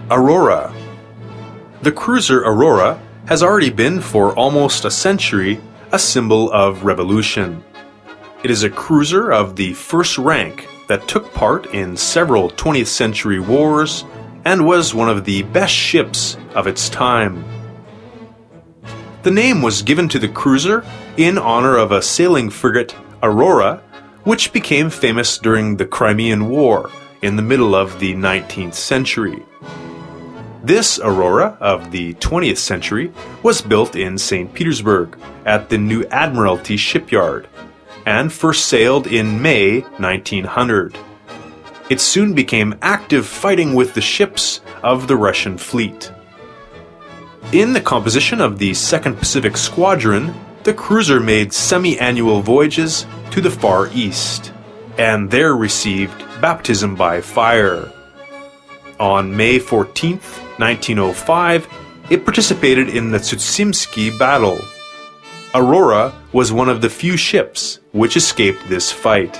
Aurora. The cruiser Aurora has already been for almost a century a symbol of revolution. It is a cruiser of the first rank that took part in several 20th century wars and was one of the best ships of its time. The name was given to the cruiser in honor of a sailing frigate, Aurora, which became famous during the Crimean War in the middle of the 19th century. This Aurora of the 20th century was built in St. Petersburg at the New Admiralty shipyard and first sailed in May 1900. It soon became active fighting with the ships of the Russian fleet. In the composition of the 2nd Pacific Squadron, the cruiser made semi-annual voyages to the Far East, and there received baptism by fire. On May 14, 1905, it participated in the Tsushima battle. Aurora was one of the few ships which escaped this fight.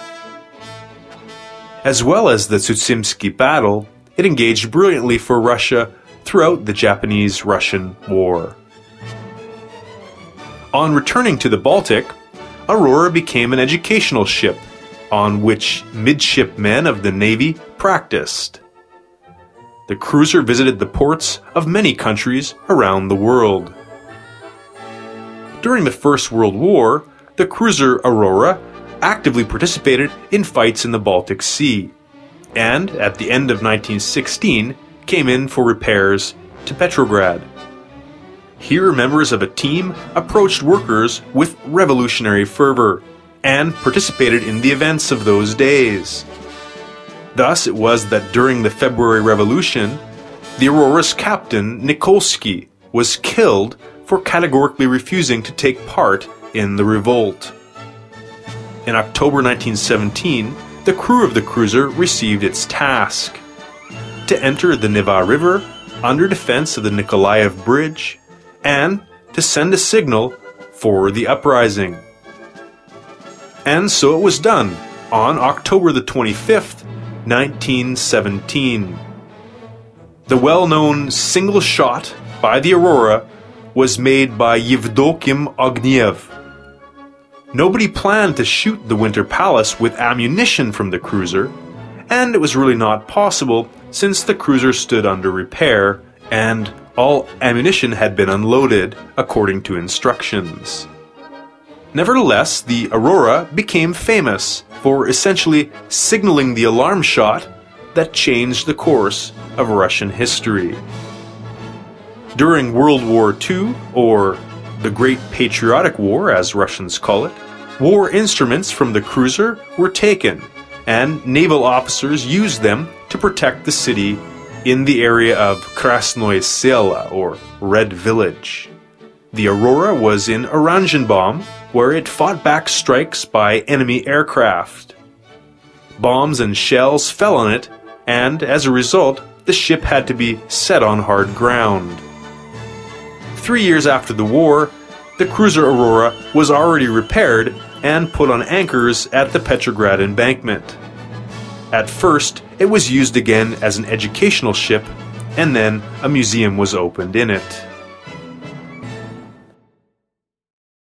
As well as the Tsushima battle, it engaged brilliantly for Russia throughout the Japanese-Russian War. On returning to the Baltic, Aurora became an educational ship on which midshipmen of the Navy practiced. The cruiser visited the ports of many countries around the world. During the First World War, the cruiser Aurora actively participated in fights in the Baltic Sea, and at the end of 1916 came in for repairs to Petrograd. Here, members of a team approached workers with revolutionary fervor and participated in the events of those days. Thus, it was that during the February Revolution, the Aurora's captain, Nikolsky, was killed for categorically refusing to take part in the revolt. In October 1917, the crew of the cruiser received its task to enter the Neva River under defense of the Nikolaev Bridge and to send a signal for the uprising. And so it was done on October the 25th, 1917. The well-known single shot by the Aurora was made by Yevdokim Ogniev. Nobody planned to shoot the Winter Palace with ammunition from the cruiser, and it was really not possible since the cruiser stood under repair and all ammunition had been unloaded according to instructions. Nevertheless, the Aurora became famous for essentially signaling the alarm shot that changed the course of Russian history. During World War II, or the Great Patriotic War as Russians call it, war instruments from the cruiser were taken, and naval officers used them to protect the city in the area of Krasnoye Selo, or Red Village. The Aurora was in Orangenbaum, where it fought back strikes by enemy aircraft. Bombs and shells fell on it, and as a result, the ship had to be set on hard ground. 3 years after the war, the cruiser Aurora was already repaired and put on anchors at the Petrograd embankment. At first, it was used again as an educational ship, and then a museum was opened in it.